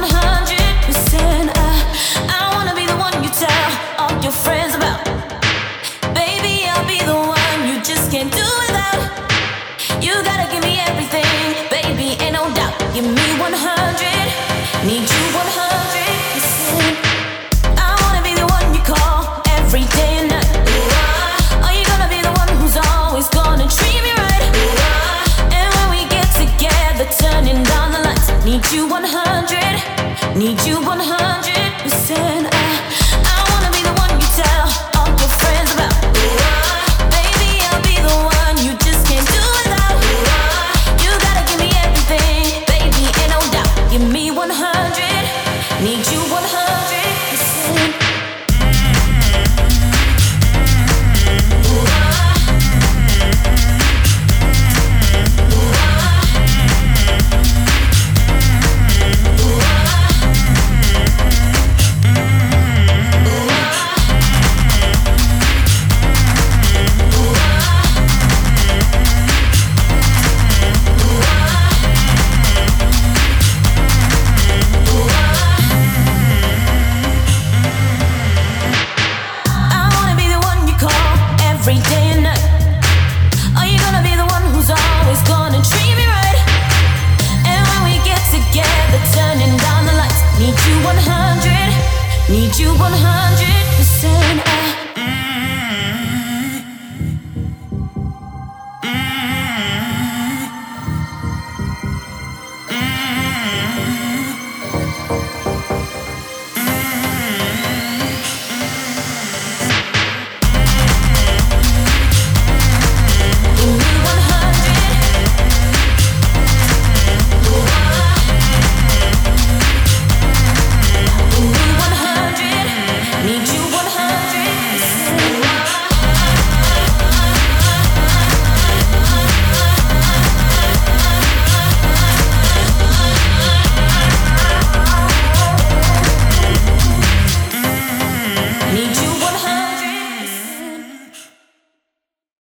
100%. I wanna be the one you tell all your friends about. Baby, I'll be the one you just can't do without. You gotta give me everything, baby, ain't no doubt. Give me 100, need you 100%. I wanna be the one you call every day and night. Are you gonna be the one who's always gonna treat me right? And when we get together, turning down the lights. Need you 100, need you 100%. I wanna be the one you tell all your friends about. Baby, I'll be the one you just can't do without. You gotta give me everything, baby, ain't no doubt. Give me 100, need you 100%. Every day and night. Are you gonna be the one who's always gonna treat me right? And when we get together, turning down the lights. Need you 100, need you 100%.